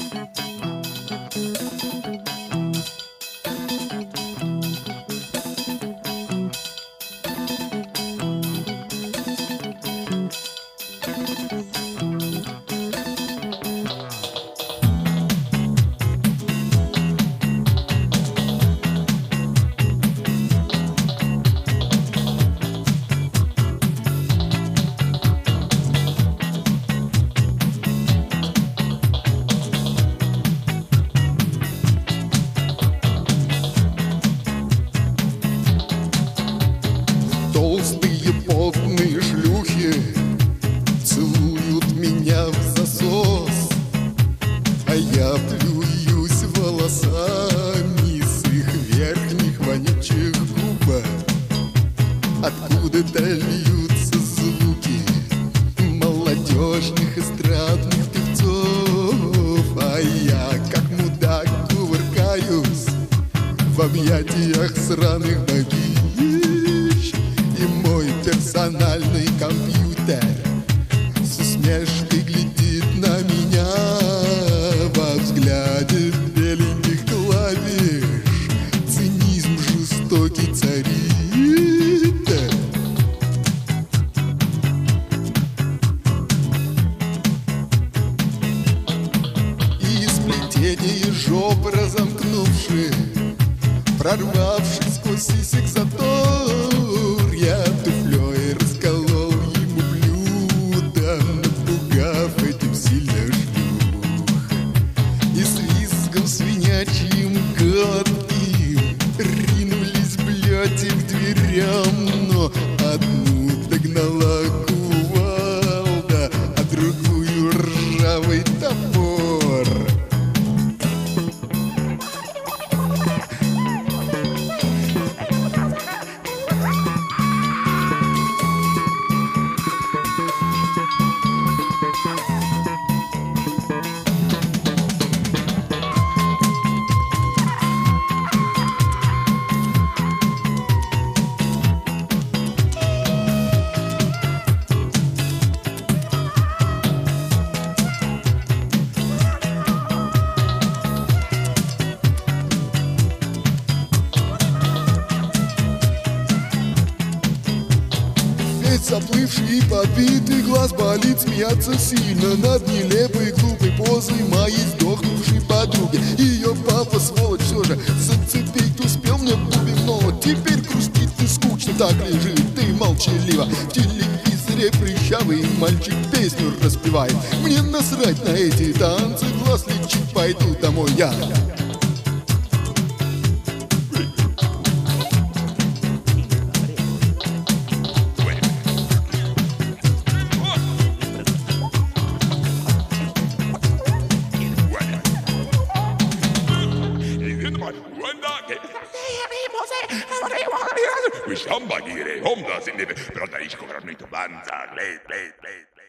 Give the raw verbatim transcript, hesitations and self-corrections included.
Толстые потные шлюхи целуют меня в засос, а я плююсь волосами с их верхних вонючих губ. Откуда-то льются звуки молодежных эстрадных певцов, а я, как мудак, кувыркаюсь в объятиях сраных бабищ. И мой персональный компьютер с усмешкой глядит на меня во взгляде беленьких клавиш. Цинизм жестокий царит. И сплетение жоп разомкнувши, прорвавшись сквозь сисек затор, я туфлей расколол ему блюдо, напугав этим сильно шлюх. И с визгом свинячьим гадким ринулись блядь к дверям, но одну догнала кувалда, а другую ржавый топор. Заплывший и подбитый глаз болит, смеяться сильно над нелепой глупой позой моей сдохнувшей подруги. Ее папа, сволочь, все же зацепить успел мне бубен, но теперь грустит и скучно так лежит и молчаливо. В телевизоре прыщавый мальчик песню распевает. Мне насрать на эти танцы, глаз лечить пойду домой я. Somebody, homda, sin de, pero te dice cobrar mi tu banza, play, play, play.